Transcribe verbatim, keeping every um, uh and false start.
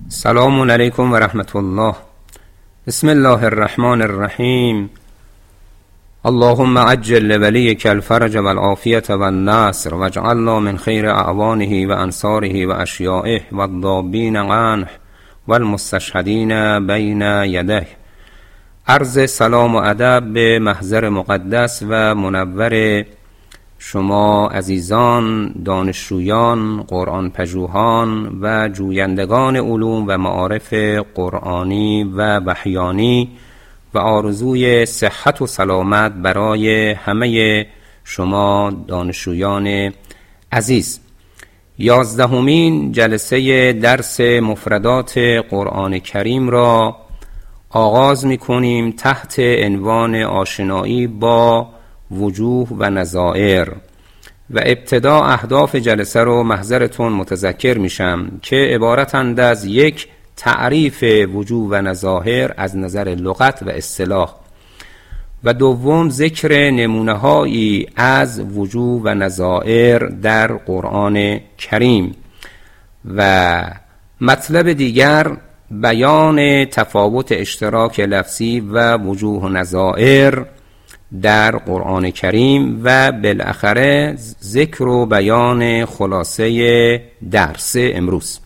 سلام علیکم و رحمت الله. بسم الله الرحمن الرحیم. اللهم عجل لولیک الفرج و العافیة و النصر واجعلنا من خیر اعوانه و انصاره و اشیائه و الضابین عنه و المستشهدین بین یده. عرض سلام و ادب به محضر مقدس و منور شما عزیزان دانشجویان، قرآن پژوهان و جویندگان علوم و معارف قرآنی و وحیانی و آرزوی صحت و سلامت برای همه شما دانشجویان عزیز. یازدهمین جلسه درس مفردات قرآن کریم را آغاز می کنیم تحت عنوان آشنایی با وجوه و نظائر و ابتدا اهداف جلسه رو محضرتون متذکر میشم که عبارتند از یک تعریف وجوه و نظائر از نظر لغت و اصطلاح و دوم ذکر نمونه‌هایی از وجوه و نظائر در قرآن کریم و مطلب دیگر بیان تفاوت اشتراک لفظی و وجوه و نظائر در قرآن کریم و بالاخره ذکر و بیان خلاصه درس امروز.